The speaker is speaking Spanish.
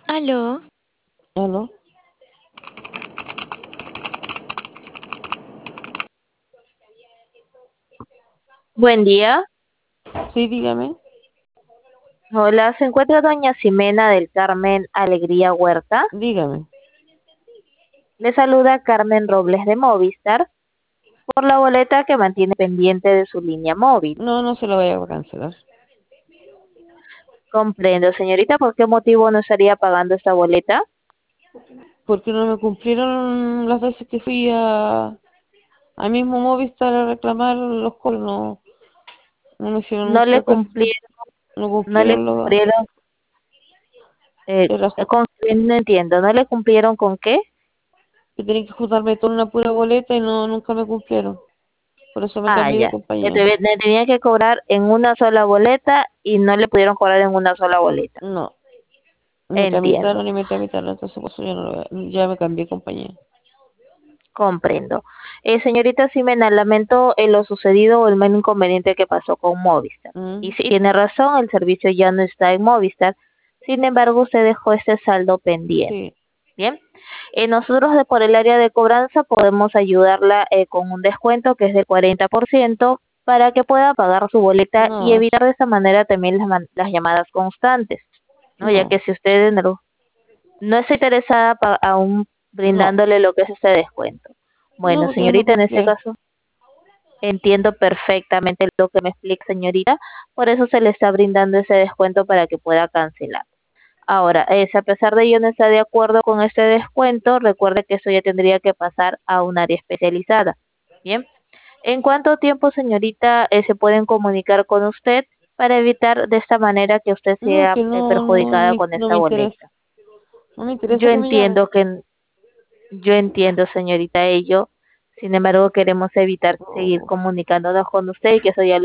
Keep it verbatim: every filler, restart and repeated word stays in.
Aló, ¿Aló? buen día. Sí, dígame, Hola, se encuentra doña Ximena del Carmen Alegría Huerta. dígame. Le saluda Carmen Robles de Movistar por la boleta que mantiene pendiente de su línea móvil. No, no se lo vaya a cancelar. Comprendo, señorita, ¿por qué motivo no estaría pagando esta boleta? Porque no me cumplieron las veces que fui a, a mismo Movistar a reclamar los cobros. No, no me hicieron No le nunca caso. cumplieron, No no le cumplieron los... cumplieron, eh, Era ju- con, no entiendo, ¿no le cumplieron con qué? que tenía que juntarme toda una pura boleta y no nunca me cumplieron. Por eso me Ah, cambié de ya, que compañía. te, le tenían que cobrar en una sola boleta y no le pudieron cobrar en una sola boleta. No, me Entiendo. tramitaron y me tramitaron, entonces por eso ya no lo voy a- ya me cambié de compañía. Comprendo. Eh, señorita Ximena, lamento eh, lo sucedido o el mal inconveniente que pasó con Movistar. Y ¿Mm? sí, tiene razón, el servicio ya no está en Movistar. Sin embargo, usted dejó este saldo pendiente. Sí. Bien. Eh, nosotros de por el área de cobranza podemos ayudarla eh, con un descuento que es del cuarenta por ciento para que pueda pagar su boleta y No, evitar de esa manera también las, man- las llamadas constantes, ¿no? Ya no, que si usted no, no está interesada pa- aún no. brindándole lo que es ese descuento. No, Bueno, porque no me señorita, en este cumplieron. caso entiendo perfectamente lo que me explica, señorita, por eso se le está brindando ese descuento para que pueda cancelar. Ahora, eh, si a pesar de ello no está de acuerdo con este descuento, recuerde que eso ya tendría que pasar a un área especializada. Bien, ¿en cuánto tiempo, señorita, eh, se pueden comunicar con usted para evitar de esta manera que usted No, sea que eh, no, no, no perjudicada me, con no esta me interesa. boleta? No me Yo interesa que me llamen. entiendo que Yo entiendo, señorita, ello. Sin embargo, queremos evitar seguir comunicándonos con usted y que eso ya